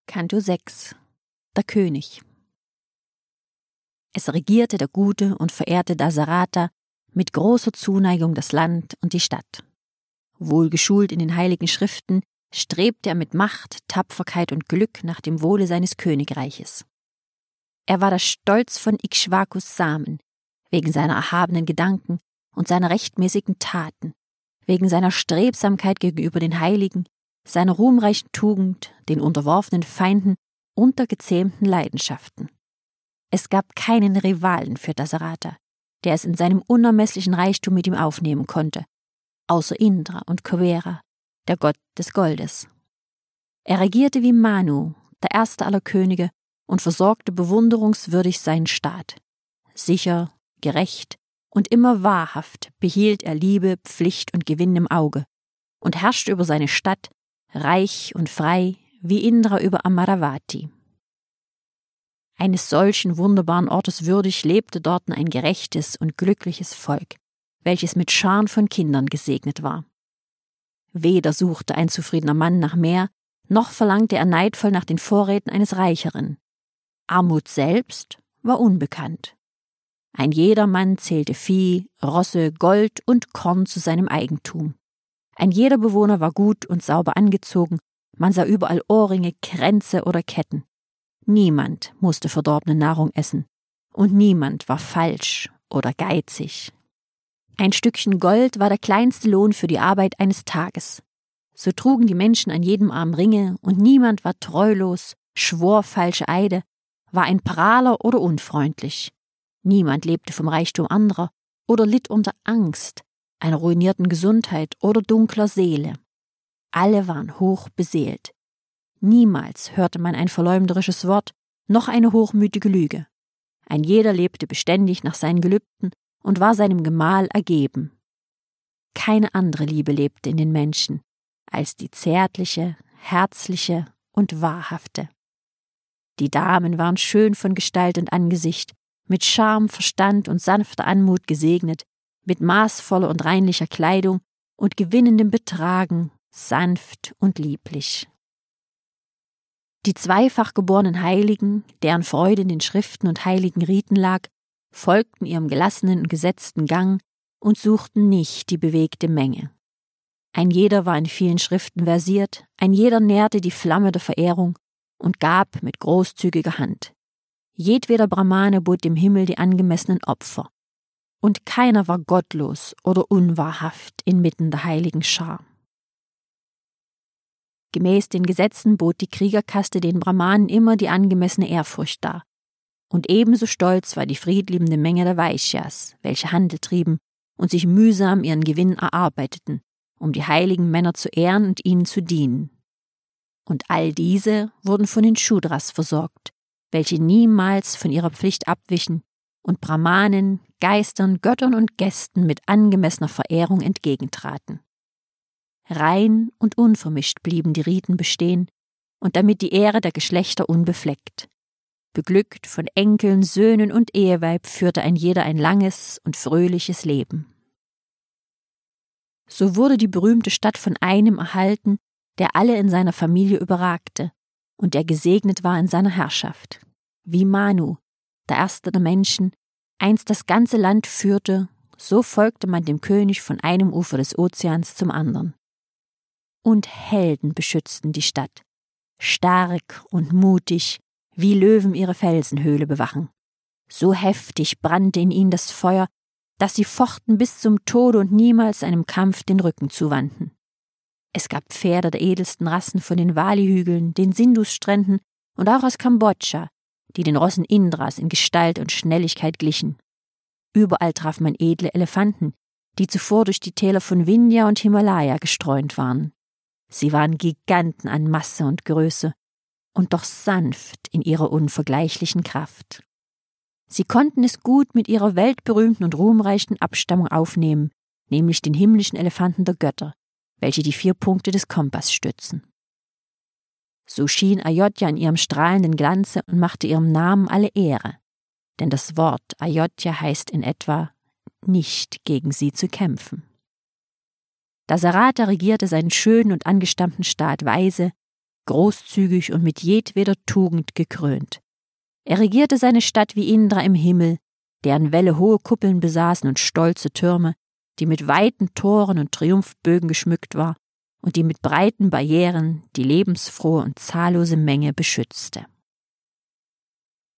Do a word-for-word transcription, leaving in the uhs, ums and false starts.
Kanto sechs. Der König. Es regierte der gute und verehrte Dasarata mit großer Zuneigung das Land und die Stadt. Wohlgeschult in den heiligen Schriften strebte er mit Macht, Tapferkeit und Glück nach dem Wohle seines Königreiches. Er war der Stolz von Ikshvakus Samen, wegen seiner erhabenen Gedanken und seiner rechtmäßigen Taten, wegen seiner Strebsamkeit gegenüber den Heiligen, seiner ruhmreichen Tugend, den unterworfenen Feinden und der gezähmten Leidenschaften. Es gab keinen Rivalen für Dasarata, der es in seinem unermesslichen Reichtum mit ihm aufnehmen konnte, außer Indra und Kuvera, der Gott des Goldes. Er regierte wie Manu, der erste aller Könige, und versorgte bewunderungswürdig seinen Staat. Sicher, gerecht und immer wahrhaft behielt er Liebe, Pflicht und Gewinn im Auge und herrschte über seine Stadt, reich und frei, wie Indra über Amaravati. Eines solchen wunderbaren Ortes würdig lebte dort ein gerechtes und glückliches Volk, welches mit Scharen von Kindern gesegnet war. Weder suchte ein zufriedener Mann nach mehr, noch verlangte er neidvoll nach den Vorräten eines Reicheren. Armut selbst war unbekannt. Ein jedermann zählte Vieh, Rosse, Gold und Korn zu seinem Eigentum. Ein jeder Bewohner war gut und sauber angezogen, man sah überall Ohrringe, Kränze oder Ketten. Niemand musste verdorbene Nahrung essen, und niemand war falsch oder geizig. Ein Stückchen Gold war der kleinste Lohn für die Arbeit eines Tages. So trugen die Menschen an jedem Arm Ringe, und niemand war treulos, schwor falsche Eide, war ein Prahler oder unfreundlich. Niemand lebte vom Reichtum anderer oder litt unter Angst, einer ruinierten Gesundheit oder dunkler Seele. Alle waren hoch beseelt. Niemals hörte man ein verleumderisches Wort, noch eine hochmütige Lüge. Ein jeder lebte beständig nach seinen Gelübden und war seinem Gemahl ergeben. Keine andere Liebe lebte in den Menschen als die zärtliche, herzliche und wahrhafte. Die Damen waren schön von Gestalt und Angesicht, mit Charme, Verstand und sanfter Anmut gesegnet, mit maßvoller und reinlicher Kleidung und gewinnendem Betragen, sanft und lieblich. Die zweifach geborenen Heiligen, deren Freude in den Schriften und heiligen Riten lag, folgten ihrem gelassenen und gesetzten Gang und suchten nicht die bewegte Menge. Ein jeder war in vielen Schriften versiert, ein jeder nährte die Flamme der Verehrung und gab mit großzügiger Hand. Jedweder Brahmane bot dem Himmel die angemessenen Opfer, und keiner war gottlos oder unwahrhaft inmitten der heiligen Schar. Gemäß den Gesetzen bot die Kriegerkaste den Brahmanen immer die angemessene Ehrfurcht dar, und ebenso stolz war die friedliebende Menge der Vaishyas, welche Handel trieben und sich mühsam ihren Gewinn erarbeiteten, um die heiligen Männer zu ehren und ihnen zu dienen. Und all diese wurden von den Shudras versorgt, welche niemals von ihrer Pflicht abwichen und Brahmanen, Geistern, Göttern und Gästen mit angemessener Verehrung entgegentraten. Rein und unvermischt blieben die Riten bestehen und damit die Ehre der Geschlechter unbefleckt. Beglückt von Enkeln, Söhnen und Eheweib führte ein jeder ein langes und fröhliches Leben. So wurde die berühmte Stadt von einem erhalten, der alle in seiner Familie überragte und der gesegnet war in seiner Herrschaft, wie Manu, der erste der Menschen, einst das ganze Land führte, so folgte man dem König von einem Ufer des Ozeans zum anderen. Und Helden beschützten die Stadt, stark und mutig, wie Löwen ihre Felsenhöhle bewachen. So heftig brannte in ihnen das Feuer, dass sie fochten bis zum Tode und niemals einem Kampf den Rücken zuwandten. Es gab Pferde der edelsten Rassen von den Vali-Hügeln, den Sindhus-Stränden und auch aus Kambodscha, die den Rossen Indras in Gestalt und Schnelligkeit glichen. Überall traf man edle Elefanten, die zuvor durch die Täler von Vindhya und Himalaya gestreunt waren. Sie waren Giganten an Masse und Größe und doch sanft in ihrer unvergleichlichen Kraft. Sie konnten es gut mit ihrer weltberühmten und ruhmreichen Abstammung aufnehmen, nämlich den himmlischen Elefanten der Götter, welche die vier Punkte des Kompass stützen. So schien Ayodhya in ihrem strahlenden Glanze und machte ihrem Namen alle Ehre, denn das Wort Ayodhya heißt in etwa, nicht gegen sie zu kämpfen. Dasarata regierte seinen schönen und angestammten Staat weise, großzügig und mit jedweder Tugend gekrönt. Er regierte seine Stadt wie Indra im Himmel, deren Wälle hohe Kuppeln besaßen und stolze Türme, die mit weiten Toren und Triumphbögen geschmückt war und die mit breiten Barrieren die lebensfrohe und zahllose Menge beschützte.